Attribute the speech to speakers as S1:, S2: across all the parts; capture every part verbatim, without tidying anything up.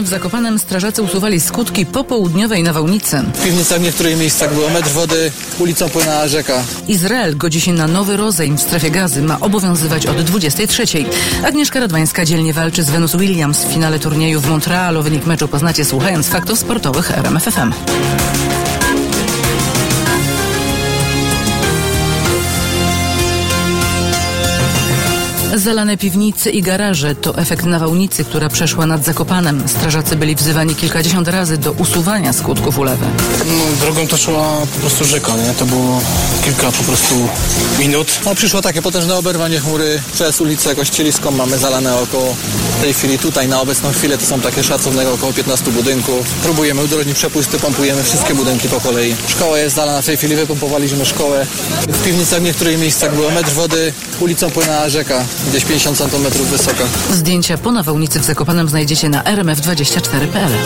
S1: W Zakopanem strażacy usuwali skutki popołudniowej nawałnicy.
S2: W piwnicach w niektórych miejscach było metr wody, ulicą płynęła rzeka.
S1: Izrael godzi się na nowy rozejm w strefie Gazy. Ma obowiązywać od dwudziestej trzeciej. Agnieszka Radwańska dzielnie walczy z Venus Williams w finale turnieju w Montrealu. Wynik meczu poznacie słuchając faktów sportowych R M F F M. Zalane piwnice i garaże to efekt nawałnicy, która przeszła nad Zakopanem. Strażacy byli wzywani kilkadziesiąt razy do usuwania skutków ulewy.
S3: No, drogą toczyła po prostu rzeka, nie? To było kilka po prostu minut.
S2: No, przyszło takie potężne oberwanie chmury przez ulicę Kościeliską. Mamy zalane około w tej chwili tutaj na obecną chwilę to są takie szacowne około piętnaście budynków. Próbujemy udrożnić przepusty, pompujemy wszystkie budynki po kolei. Szkoła jest zalana w tej chwili, wypompowaliśmy szkołę. W piwnicach w niektórych miejscach było metr wody, ulicą płynęła rzeka. Gdzieś pięćdziesiąt centymetrów wysoka.
S1: Zdjęcia po nawałnicy w Zakopanem znajdziecie na r m f dwadzieścia cztery kropka p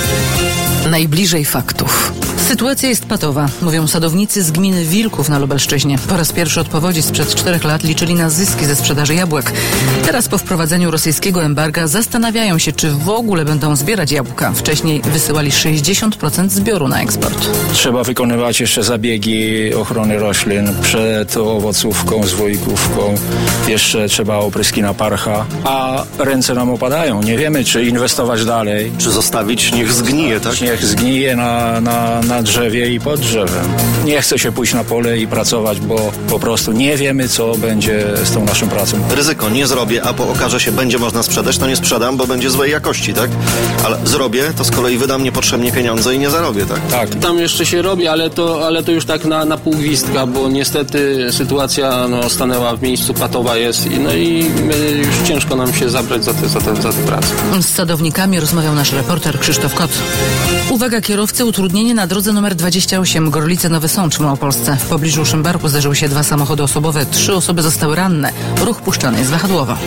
S1: l. Najbliżej faktów. Sytuacja jest patowa, mówią sadownicy z gminy Wilków na Lubelszczyźnie. Po raz pierwszy od powodzi sprzed czterech lat liczyli na zyski ze sprzedaży jabłek. Teraz po wprowadzeniu rosyjskiego embarga zastanawiają się, czy w ogóle będą zbierać jabłka. Wcześniej wysyłali sześćdziesiąt procent zbioru na eksport.
S4: Trzeba wykonywać jeszcze zabiegi ochrony roślin przed owocówką, zwojkówką. Jeszcze trzeba opryski na parcha, a ręce nam opadają. Nie wiemy, czy inwestować dalej.
S5: Czy zostawić, niech zgnije, tak?
S4: Niech zgnije na, na, na drzewie i pod drzewem. Nie chce się pójść na pole i pracować, bo po prostu nie wiemy, co będzie z tą naszą pracą.
S5: Ryzyko, nie zrobię, a po okaże się, będzie można sprzedać, to nie sprzedam, bo będzie złej jakości, tak? Ale zrobię, to z kolei wydam niepotrzebnie pieniądze i nie zarobię, tak?
S4: Tak.
S6: Tam jeszcze się robi, ale to, ale to już tak na, na pół gwizdka, bo niestety sytuacja no, stanęła w miejscu, patowa jest i, no i my, już ciężko nam się zabrać za tę za te, za te pracę.
S1: Z sadownikami rozmawiał nasz reporter Krzysztof Kot. Uwaga kierowcy, utrudnienie na drodze numer dwadzieścia osiem Gorlice-Nowy Sącz w Małopolsce. W pobliżu Szymbarku zdarzyły się dwa samochody osobowe, trzy osoby zostały ranne. Ruch puszczany jest wahadłowo.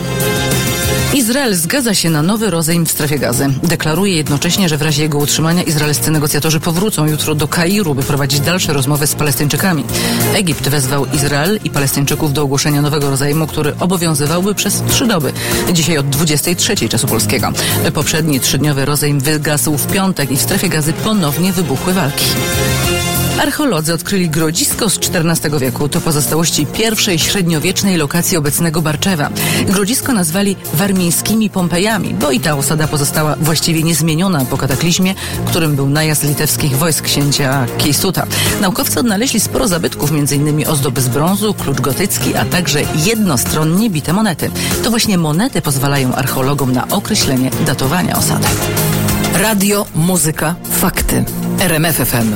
S1: Izrael zgadza się na nowy rozejm w strefie Gazy. Deklaruje jednocześnie, że w razie jego utrzymania izraelscy negocjatorzy powrócą jutro do Kairu, by prowadzić dalsze rozmowy z Palestyńczykami. Egipt wezwał Izrael i Palestyńczyków do ogłoszenia nowego rozejmu, który obowiązywałby przez trzy doby. Dzisiaj od dwudziestej trzeciej czasu polskiego. Poprzedni trzydniowy rozejm wygasł w piątek i w strefie Gazy ponownie wybuchły walki. Archeolodzy odkryli grodzisko z czternastego wieku. To pozostałości pierwszej średniowiecznej lokacji obecnego Barczewa. Grodzisko nazwali warmińskimi Pompejami, bo i ta osada pozostała właściwie niezmieniona po kataklizmie, którym był najazd litewskich wojsk księcia Kiejsuta. Naukowcy odnaleźli sporo zabytków, między innymi ozdoby z brązu, klucz gotycki, a także jednostronnie bite monety. To właśnie monety pozwalają archeologom na określenie datowania osady.
S7: Radio, muzyka, fakty. R M F F M.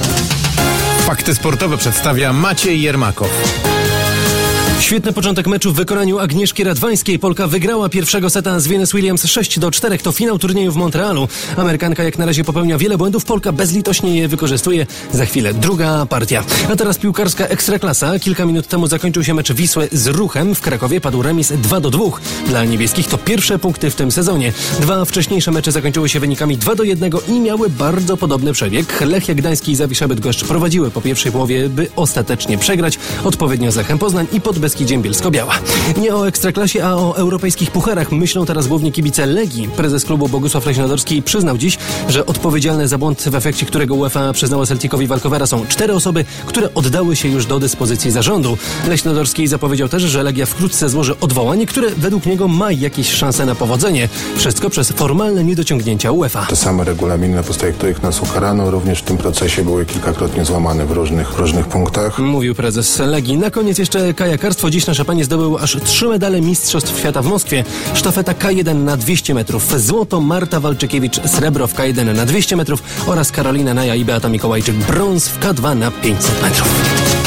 S8: Fakty sportowe przedstawia Maciej Jermakow.
S9: Świetny początek meczu w wykonaniu Agnieszki Radwańskiej. Polka wygrała pierwszego seta z Venus Williams sześć do czterech. To finał turnieju w Montrealu. Amerykanka jak na razie popełnia wiele błędów. Polka bezlitośnie je wykorzystuje. Za chwilę druga partia. A teraz piłkarska ekstraklasa. Kilka minut temu zakończył się mecz Wisły z Ruchem. W Krakowie padł remis dwa do dwóch. Dla niebieskich to pierwsze punkty w tym sezonie. Dwa wcześniejsze mecze zakończyły się wynikami dwa do jednego i miały bardzo podobny przebieg. Lechia Gdański i Zawisza Bydgoszcz prowadziły po pierwszej połowie, by ostatecznie przegrać. Odpowiednio z Lechem Poznań i Podbeskidziem Bielsko-Biała. Nie o Ekstraklasie, a o europejskich pucharach myślą teraz głównie kibice Legii. Prezes klubu Bogusław Leśnodorski przyznał dziś, że odpowiedzialne za błąd, w efekcie którego UEFA przyznała Celticowi walkowera, są cztery osoby, które oddały się już do dyspozycji zarządu. Leśnodorski zapowiedział też, że Legia wkrótce złoży odwołanie, które według niego ma jakieś szanse na powodzenie. Wszystko przez formalne niedociągnięcia UEFA.
S10: Te same regulaminy, na podstawie których nas ukarano, również w tym procesie były kilkakrotnie złamane w różnych, w różnych punktach.
S9: Mówił prezes Legii. Na koniec jeszcze kajakarstwo. Dziś nasze panie zdobyły aż trzy medale Mistrzostw Świata w Moskwie. Sztafeta K jeden na dwieście metrów. Złoto Marta Walczykiewicz, srebro w K jeden na dwieście metrów oraz Karolina Naja i Beata Mikołajczyk brąz w K dwa na pięćset metrów.